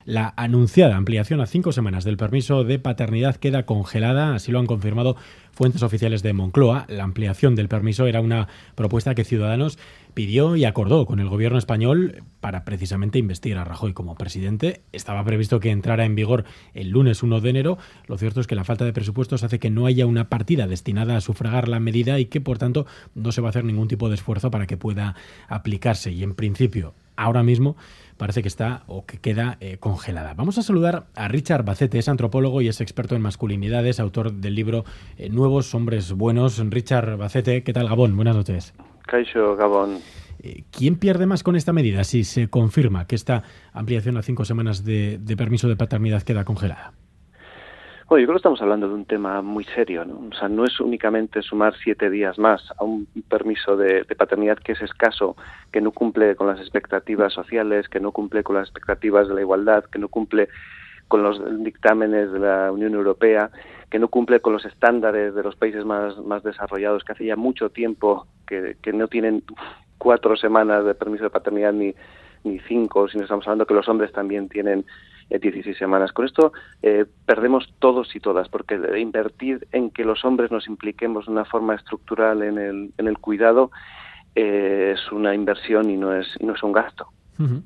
La anunciada ampliación a 5 semanas del permiso de paternidad queda congelada, así lo han confirmado fuentes oficiales de Moncloa. La ampliación del permiso era una propuesta que Ciudadanos pidió y acordó con el gobierno español para precisamente investir a Rajoy como presidente. Estaba previsto que entrara en vigor el lunes 1 de enero. Lo cierto es que la falta de presupuestos hace que no haya una partida destinada a sufragar la medida y que, por tanto, no se va a hacer ningún tipo de esfuerzo para que pueda aplicarse. Y, en principio, ahora mismo parece que está o que queda congelada. Vamos a saludar a Richard Bacete, es antropólogo y es experto en masculinidades, autor del libro Nuevos Hombres Buenos. Richard Bacete, ¿qué tal, Gabón? Buenas noches. Caixo, Gabón. ¿Quién pierde más con esta medida si se confirma que esta ampliación a 5 semanas de permiso de paternidad queda congelada? Bueno, yo creo que estamos hablando de un tema muy serio, ¿no? O sea, no es únicamente sumar 7 días más a un permiso de paternidad que es escaso, que no cumple con las expectativas sociales, que no cumple con las expectativas de la igualdad, que no cumple con los dictámenes de la Unión Europea, que no cumple con los estándares de los países más desarrollados, que hace ya mucho tiempo que no tienen 4 semanas de permiso de paternidad ni 5, sino estamos hablando que los hombres también tienen 16 semanas. Con esto perdemos todos y todas, porque invertir en que los hombres nos impliquemos de una forma estructural en el cuidado es una inversión y no es un gasto. Uh-huh.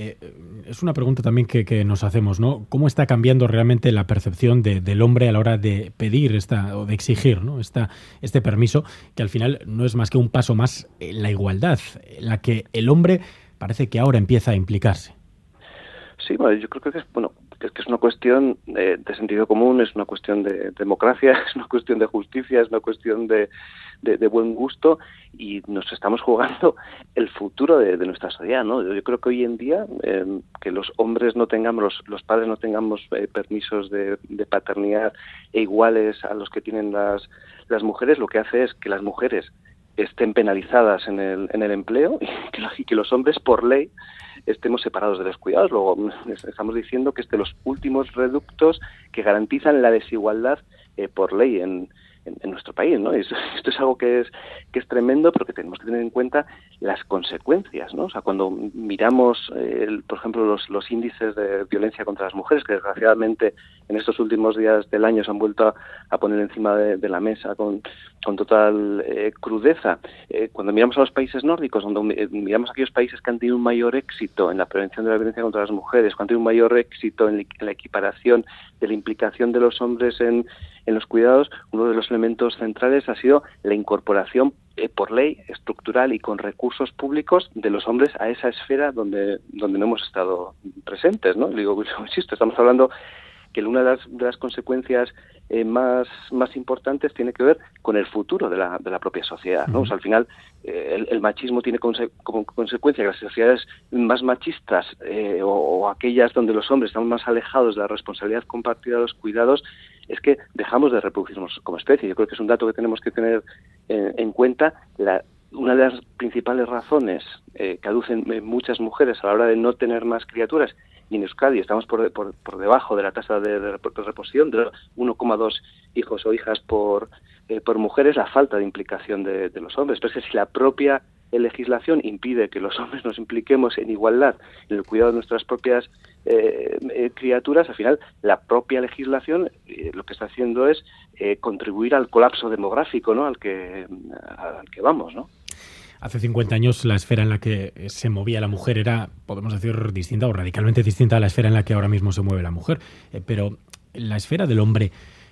Es una pregunta también que nos hacemos, ¿no? ¿Cómo está cambiando realmente la percepción del hombre a la hora de pedir o de exigir, ¿no? este permiso, que al final no es más que un paso más en la igualdad, en la que el hombre parece que ahora empieza a implicarse? Sí, bueno, yo creo que es una cuestión de sentido común, es una cuestión de democracia, es una cuestión de justicia, es una cuestión de buen gusto, y nos estamos jugando el futuro de nuestra sociedad, ¿no? Yo creo que hoy en día que los hombres no tengamos, los padres no tengamos permisos de paternidad iguales a los que tienen las mujeres, lo que hace es que las mujeres estén penalizadas en el empleo y que los hombres por ley estemos separados de los cuidados. Luego estamos diciendo que es de los últimos reductos que garantizan la desigualdad por ley en nuestro país, ¿no? Esto es algo que es tremendo, pero que tenemos que tener en cuenta las consecuencias, ¿no? O sea, cuando miramos, por ejemplo, los índices de violencia contra las mujeres, que desgraciadamente en estos últimos días del año se han vuelto a poner encima de la mesa con total crudeza. Cuando miramos a los países nórdicos, cuando miramos a aquellos países que han tenido un mayor éxito en la prevención de la violencia contra las mujeres, que han tenido un mayor éxito en la equiparación de la implicación de los hombres en los cuidados, uno de los elementos centrales ha sido la incorporación por ley estructural y con recursos públicos de los hombres a esa esfera donde no hemos estado presentes, ¿no? Insisto, estamos hablando que una de las consecuencias más importantes tiene que ver con el futuro de la propia sociedad, ¿no? O sea, al final el machismo tiene como consecuencia que las sociedades más machistas o aquellas donde los hombres están más alejados de la responsabilidad compartida de los cuidados, es que dejamos de reproducirnos como especie. Yo creo que es un dato que tenemos que tener en cuenta. Una de las principales razones que aducen muchas mujeres a la hora de no tener más criaturas, y en Euskadi estamos por debajo de la tasa de reposición de 1,2 hijos o hijas por mujeres, la falta de implicación de los hombres. Pero es que si la propia legislación impide que los hombres nos impliquemos en igualdad en el cuidado de nuestras propias criaturas, al final la propia legislación lo que está haciendo es contribuir al colapso demográfico, ¿no? al que vamos, ¿no? Hace 50 años la esfera en la que se movía la mujer era, podemos decir, distinta o radicalmente distinta a la esfera en la que ahora mismo se mueve la mujer. Pero la esfera del hombre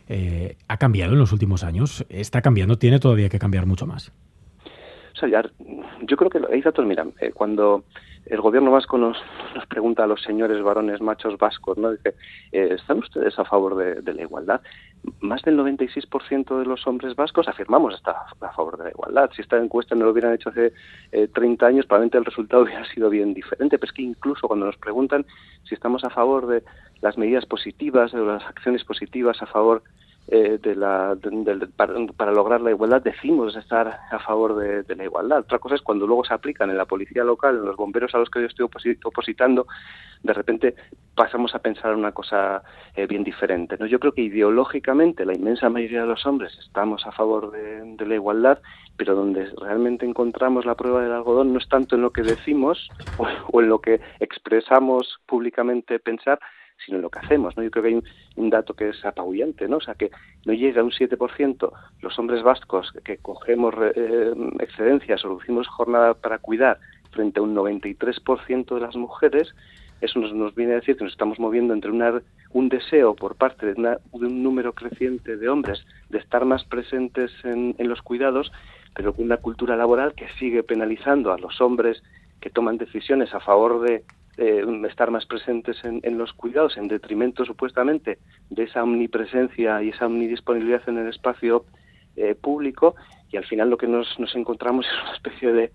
ha cambiado en los últimos años, está cambiando, tiene todavía que cambiar mucho más. O sea, yo creo que hay datos, mira, cuando el gobierno vasco nos pregunta a los señores varones machos vascos, ¿no? Dice, ¿están ustedes a favor de la igualdad? Más del 96% de los hombres vascos afirmamos estar a favor de la igualdad. Si esta encuesta no lo hubieran hecho hace 30 años, probablemente el resultado hubiera sido bien diferente. Pero es que incluso cuando nos preguntan si estamos a favor de las medidas positivas, de las acciones positivas a favor para lograr la igualdad, decimos estar a favor de la igualdad. Otra cosa es cuando luego se aplican en la policía local, en los bomberos a los que yo estoy opositando, de repente pasamos a pensar una cosa bien diferente, ¿no? Yo creo que ideológicamente la inmensa mayoría de los hombres estamos a favor de la igualdad, pero donde realmente encontramos la prueba del algodón no es tanto en lo que decimos o en lo que expresamos públicamente pensar, sino en lo que hacemos, ¿no? Yo creo que hay un dato que es apabullante, ¿no? O sea, que no llega a un 7% los hombres vascos que cogemos excedencias o reducimos jornada para cuidar frente a un 93% de las mujeres. Eso nos viene a decir que nos estamos moviendo entre un deseo por parte de un número creciente de hombres de estar más presentes en los cuidados, pero con una cultura laboral que sigue penalizando a los hombres que toman decisiones a favor de estar más presentes en los cuidados, en detrimento supuestamente de esa omnipresencia y esa omnidisponibilidad en el espacio público, y al final lo que nos encontramos es una especie de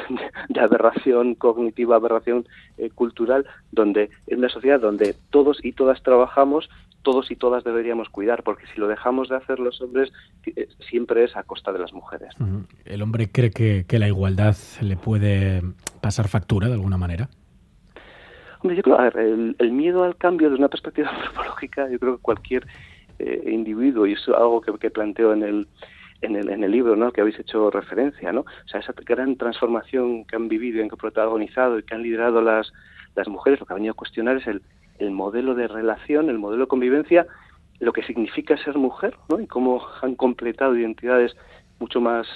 aberración cognitiva, aberración cultural, donde en una sociedad donde todos y todas trabajamos, todos y todas deberíamos cuidar, porque si lo dejamos de hacer los hombres, siempre es a costa de las mujeres. ¿El hombre cree que la igualdad le puede pasar factura de alguna manera? Hombre, yo creo, a ver, el miedo al cambio desde una perspectiva antropológica, yo creo que cualquier individuo, y eso es algo que planteo en el libro, ¿no?, que habéis hecho referencia, ¿no? O sea, esa gran transformación que han vivido, que han protagonizado y que han liderado las mujeres, lo que ha venido a cuestionar es el modelo de relación, el modelo de convivencia, lo que significa ser mujer, ¿no? Y cómo han completado identidades mucho más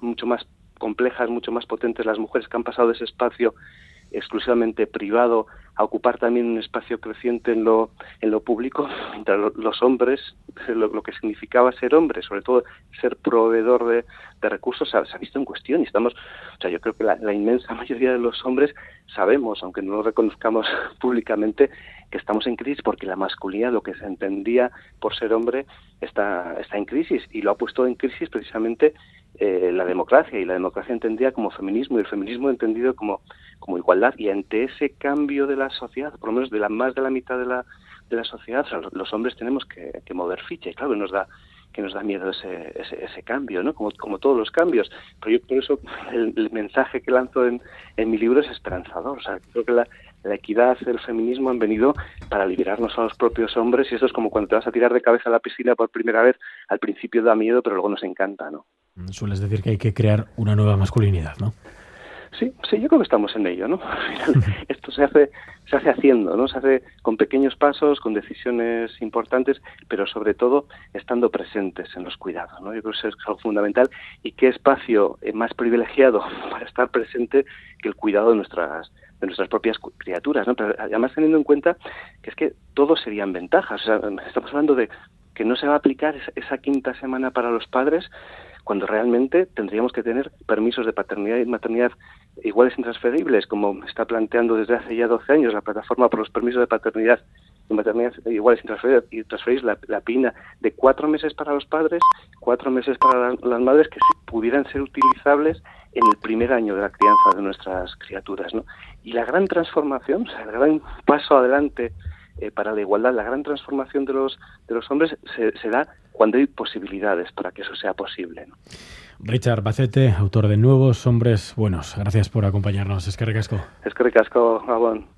complejas, mucho más potentes las mujeres que han pasado de ese espacio exclusivamente privado a ocupar también un espacio creciente en lo público, mientras los hombres, lo que significaba ser hombre, sobre todo ser proveedor de recursos, se ha visto en cuestión. Y yo creo que la inmensa mayoría de los hombres sabemos, aunque no lo reconozcamos públicamente, que estamos en crisis porque la masculinidad, lo que se entendía por ser hombre, está en crisis, y lo ha puesto en crisis precisamente la democracia, y la democracia entendida como feminismo, y el feminismo entendido como igualdad. Y ante ese cambio de la sociedad, por lo menos de más de la mitad de la sociedad, o sea, los hombres tenemos que mover ficha, y claro que nos da miedo ese cambio, ¿no? Como todos los cambios. Pero yo por eso el mensaje que lanzo en mi libro es esperanzador. O sea, creo que la equidad, el feminismo han venido para liberarnos a los propios hombres, y eso es como cuando te vas a tirar de cabeza a la piscina por primera vez. Al principio da miedo, pero luego nos encanta, ¿no? Sueles decir que hay que crear una nueva masculinidad, ¿no? Sí, yo creo que estamos en ello, ¿no? Al final, esto se hace haciendo, ¿no? Se hace con pequeños pasos, con decisiones importantes, pero sobre todo estando presentes en los cuidados, ¿no? Yo creo que eso es algo fundamental. Y qué espacio más privilegiado para estar presente que el cuidado de nuestras propias criaturas, ¿no? Pero además teniendo en cuenta que es que todo serían ventajas. O sea, estamos hablando de que no se va a aplicar esa quinta semana para los padres, cuando realmente tendríamos que tener permisos de paternidad y maternidad iguales e intransferibles, como está planteando desde hace ya 12 años la plataforma por los permisos de paternidad y maternidad iguales e intransferibles, la PINA, de 4 meses para los padres, 4 meses para las madres, que pudieran ser utilizables en el primer año de la crianza de nuestras criaturas, ¿no? Y la gran transformación, o sea, el gran paso adelante para la igualdad, la gran transformación de los hombres se da cuando hay posibilidades para que eso sea posible, ¿no? Richard Bacete, autor de Nuevos Hombres Buenos. Gracias por acompañarnos. Eskerrik asko. Eskerrik asko, Gabon.